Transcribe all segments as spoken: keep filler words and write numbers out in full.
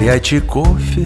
горячий кофе.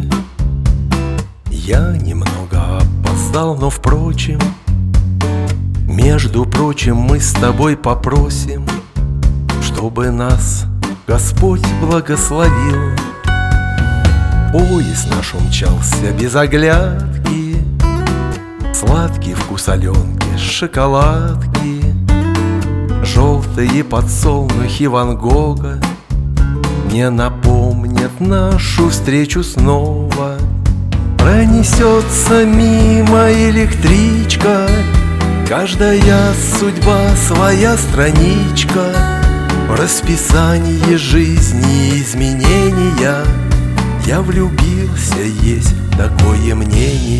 Я немного опоздал, но впрочем, между прочим, мы с тобой попросим, чтобы нас Господь благословил. Поезд наш умчался без оглядки, сладкий вкус Аленки, шоколадки, желтые подсолнухи Ван Гога не напомнят нашу встречу снова. Пронесется мимо электричка, каждая судьба своя страничка. В расписании жизни изменения я влюбился, есть такое мнение.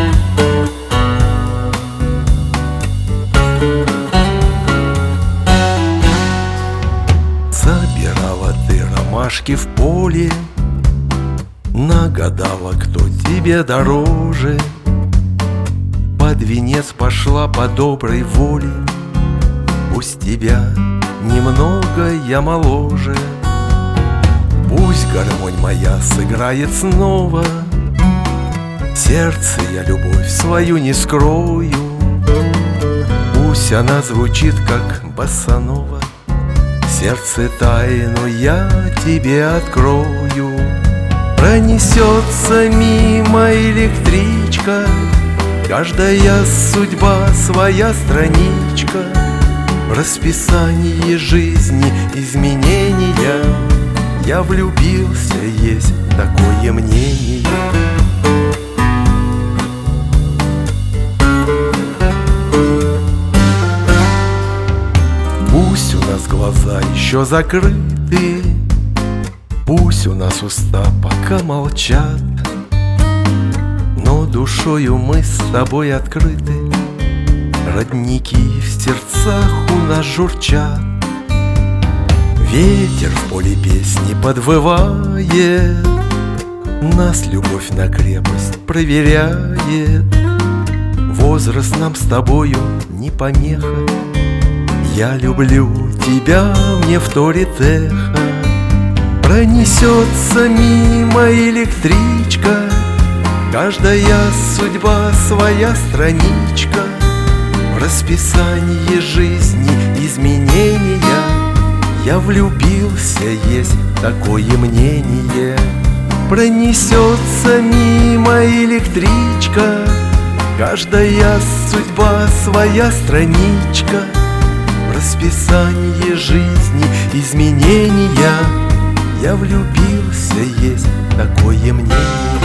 Собирала ты ромашки в поле, нагадала, кто тебе дороже. Под венец пошла по доброй воле, пусть тебя немного я моложе. Пусть гармонь моя сыграет снова, сердце я любовь свою не скрою. Пусть она звучит, как босанова, сердце тайну я тебе открою. Пронесется мимо электричка, каждая судьба своя страничка. В расписании жизни изменения я влюбился, есть такое мнение. Пусть у нас глаза еще закрыты, пусть у нас уста пока молчат, но душою мы с тобой открыты. Родники в сердцах у нас журчат. Ветер в поле песни подвывает, нас любовь на крепость проверяет. Возраст нам с тобою не помеха, я люблю тебя, мне вторит эхо. Пронесется мимо электричка, каждая судьба своя страничка. В расписании жизни изменения я влюбился, есть такое мнение. Пронесется мимо электричка, каждая судьба своя страничка. В расписании жизни изменения я влюбился, есть такое мнение.